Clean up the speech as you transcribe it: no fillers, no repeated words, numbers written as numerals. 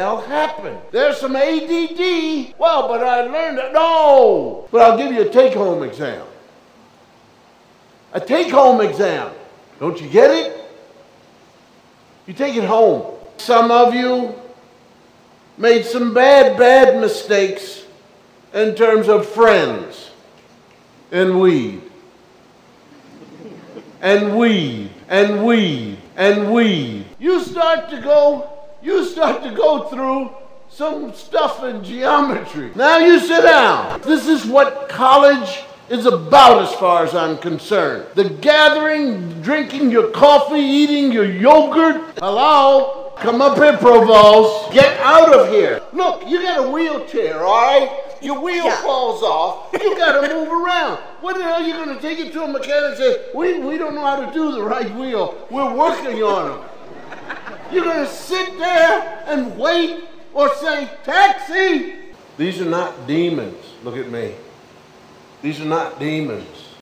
hell happened? There's some ADD. Well, but I learned it. No. But I'll give you a take-home exam. A take-home exam. Don't you get it? You take it home. Some of you made some bad mistakes in terms of friends and weed. And weed, and weed, and weed. You start to go through some stuff in geometry. Now you sit down. This is what college is about as far as I'm concerned. The gathering, drinking your coffee, eating your yogurt. Hello? Come up here, Provost. Get out of here. Look, you got a wheelchair, all right? Your wheel falls off. You got to move around. What the hell are you going to take it to a mechanic and say, we don't know how to do the right wheel. We're working on them. You're going to sit there and wait or say, taxi. These are not demons. Look at me. These are not demons.